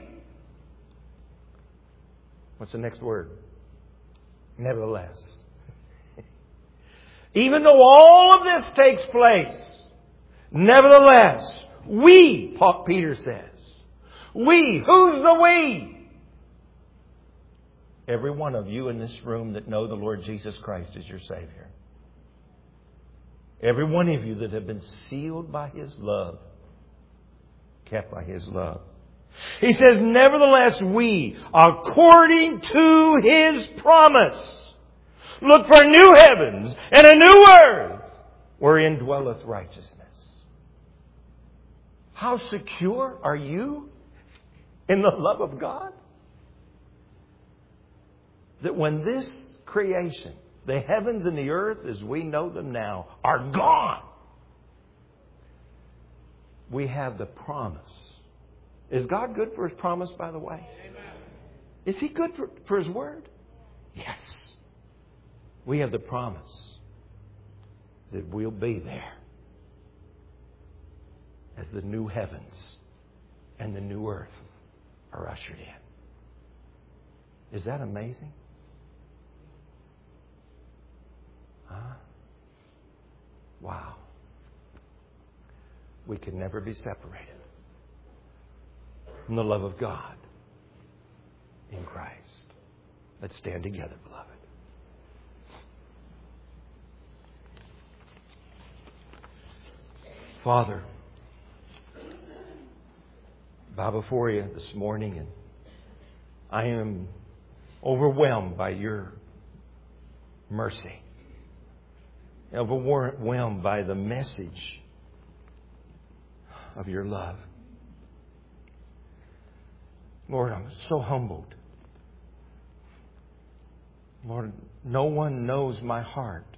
What's the next word? Nevertheless. Even though all of this takes place, nevertheless, we, Peter says, we, who's the we? Every one of you in this room that know the Lord Jesus Christ as your Savior. Every one of you that have been sealed by His love, kept by His love. He says, nevertheless, we, according to His promise, look for new heavens and a new earth wherein dwelleth righteousness. How secure are you in the love of God? That when this creation, the heavens and the earth as we know them now, are gone, we have the promise. Is God good for His promise, by the way? Amen. Is He good for, for His word? Yes. We have the promise that we'll be there as the new heavens and the new earth are ushered in. Is that amazing? Huh? Wow. We can never be separated from the love of God. Let's stand together, beloved. Father, bow before you this morning, and I am overwhelmed by your mercy, overwhelmed by the message of your love. Lord, I'm so humbled. Lord, no one knows my heart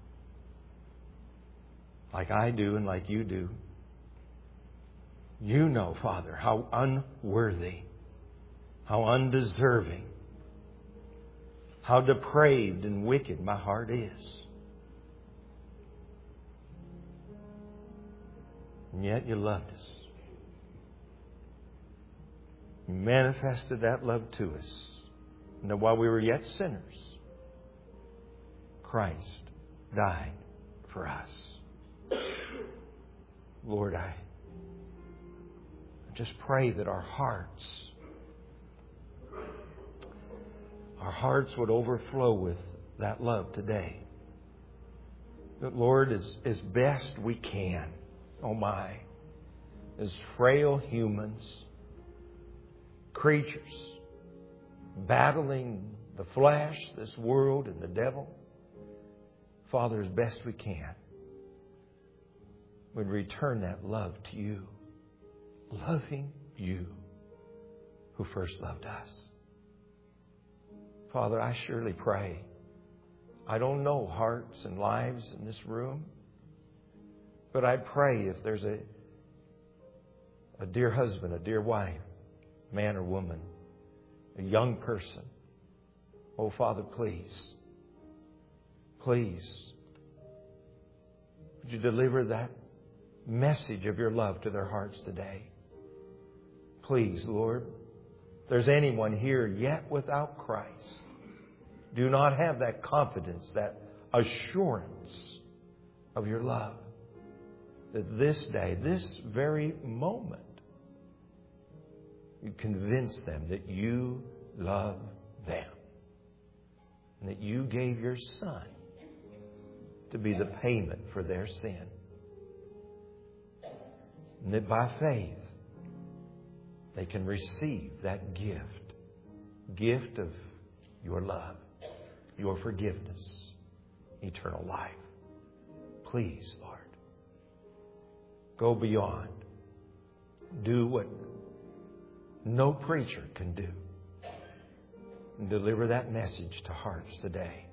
like I do and like you do. You know, Father, how unworthy, how undeserving, how depraved and wicked my heart is. And yet you loved us. You manifested that love to us. And that while we were yet sinners, Christ died for us. Lord, I just pray that our hearts, our hearts would overflow with that love today. That, Lord, as, as best we can, oh my, as frail humans, creatures, battling the flesh, this world, and the devil, Father, as best we can, would return that love to you, loving you who first loved us. Father, I surely pray. I don't know hearts and lives in this room, but I pray if there's a, a dear husband, a dear wife, man or woman, a young person, oh, Father, please, please, would you deliver that message of your love to their hearts today? Please, Lord, if there's anyone here yet without Christ, do not have that confidence, that assurance of your love, that this day, this very moment, you convince them that you love them and that you gave your Son to be the payment for their sin. And that by faith, they can receive that gift, gift of your love, your forgiveness, eternal life. Please, Lord, go beyond. Do what no preacher can do. And deliver that message to hearts today.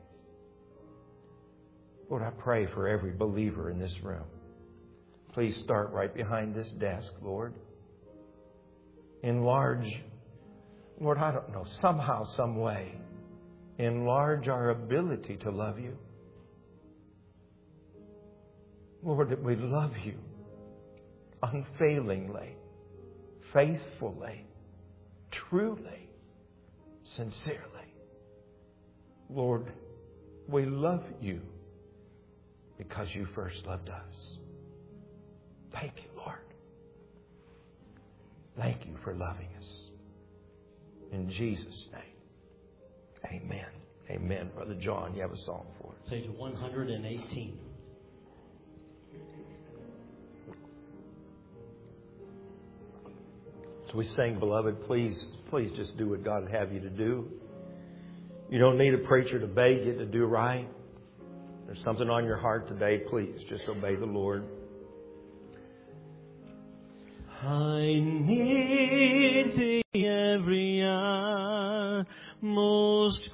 Lord, I pray for every believer in this room. Please start right behind this desk, Lord. Enlarge, Lord, I don't know, somehow, some way, enlarge our ability to love you. Lord, that we love you unfailingly, faithfully, truly, sincerely. Lord, we love you because you first loved us. Thank you, Lord. Thank you for loving us. In Jesus' name, amen. Amen. Brother John, you have a song for us. Page one hundred eighteen. So we sang, beloved, please, please just do what God would have you to do. You don't need a preacher to beg you to do right. There's something on your heart today, please just obey the Lord. I need thee every hour, most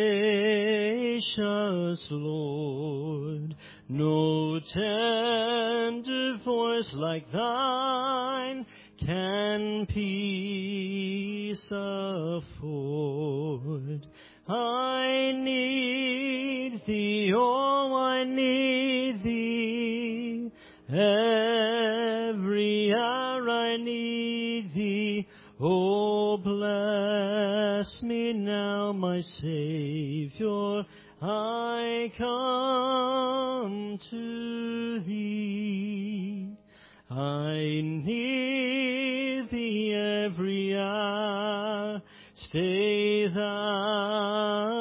gracious Lord. No tender voice like thine can peace afford. I need thee, oh, I need thee. Every hour I need thee. Oh, bless me now, my Savior. I come to thee. I need thee every hour. Stay thou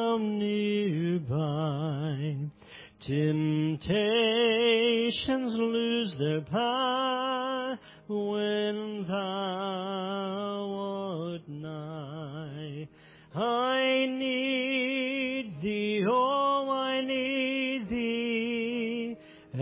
Temptations lose their power when thou art nigh. I need thee, oh, I need thee.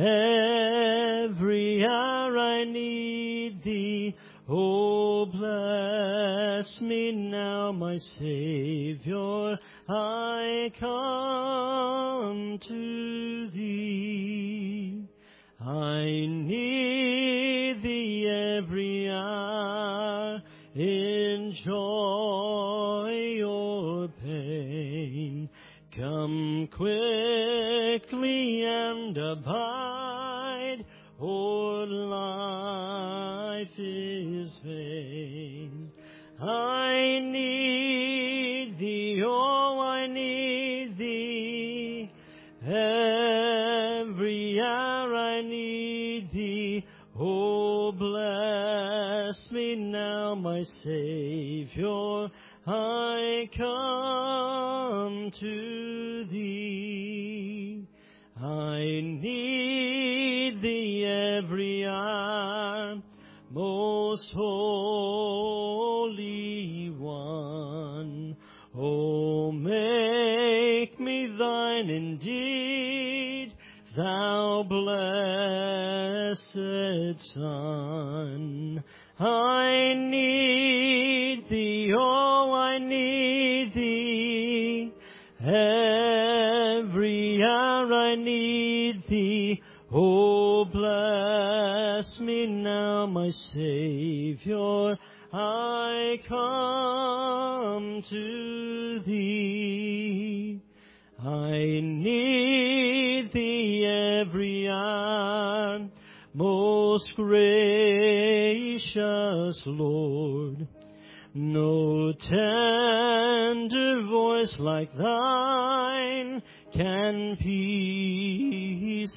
Every hour I need thee. Oh, bless me now, my Savior. I come to thee. I need thee every hour in joy or pain. Come quickly and abide, or life is vain. I need thee, oh, I need thee. Every hour I need thee. Oh, bless me now, my Savior. I come to thee. I need thee every hour, most holy one. Oh, make me thine indeed, thou blessed Son. I need thee, oh, I need thee. Every hour I need thee. Oh, bless me now, my Savior. I come to thee. I need thee every hour, most gracious Lord. No tender voice like thine can peace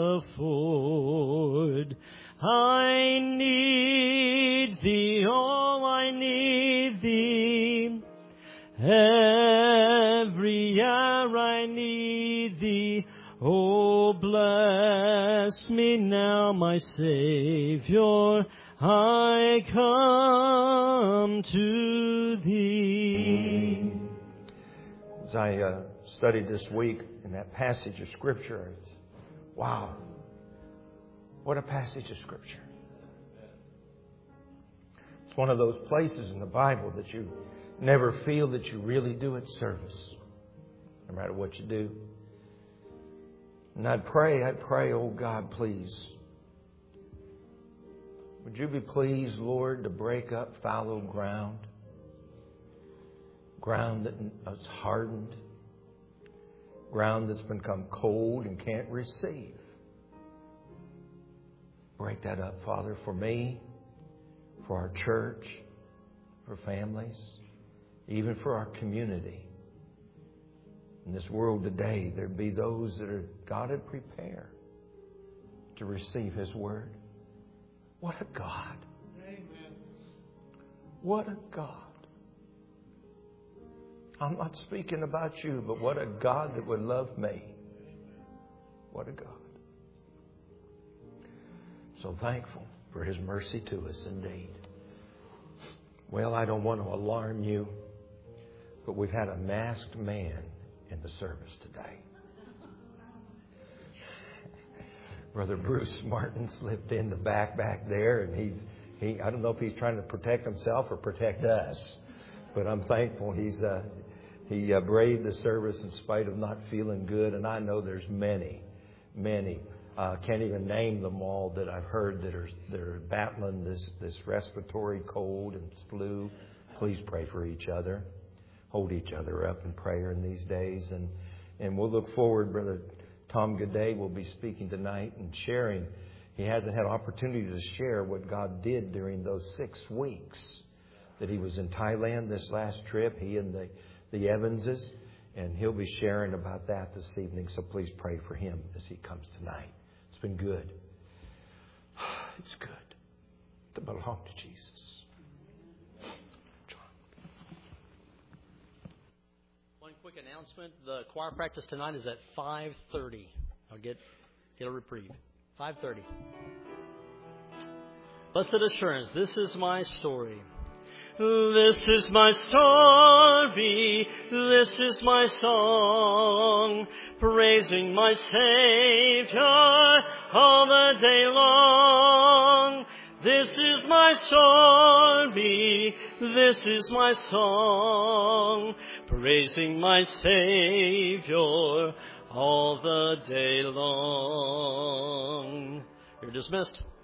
afford. I need thee, oh, I need thee. Every hour I need thee. Oh, bless me now, my Savior. I come to thee. As I uh, studied this week in that passage of Scripture, it's, wow, what a passage of Scripture. It's one of those places in the Bible that you never feel that you really do it service, no matter what you do. And I'd pray, I'd pray, oh God, please, would you be pleased, Lord, to break up fallow ground, ground that is hardened, ground that's become cold and can't receive. Break that up, Father, for me, for our church, for families, even for our community. In this world today, there be those that are, God had prepared to receive His Word. What a God. Amen. What a God. I'm not speaking about you, but what a God that would love me. What a God. So thankful for His mercy to us indeed. Well, I don't want to alarm you, but we've had a masked man in the service today. Brother Bruce Martin slipped in the back back there, and he, he I don't know if he's trying to protect himself or protect us, but I'm thankful he's uh, he uh, braved the service in spite of not feeling good. And I know there's many, many. Uh, can't even name them all that I've heard that are that are battling this this respiratory cold and flu. Please pray for each other, hold each other up in prayer in these days, and and we'll look forward, Brother Tom Goday will be speaking tonight and sharing. He hasn't had opportunity to share what God did during those six weeks that he was in Thailand this last trip, he and the, the Evanses, and he'll be sharing about that this evening. So please pray for him as he comes tonight. It's been good. It's good to belong to Jesus. One quick announcement. The choir practice tonight is at five thirty. I'll get get a reprieve. five thirty. Blessed assurance, this is my story. This is my story, this is my song, praising my Savior all the day long. This is my story, this is my song, praising my Savior all the day long. You're dismissed.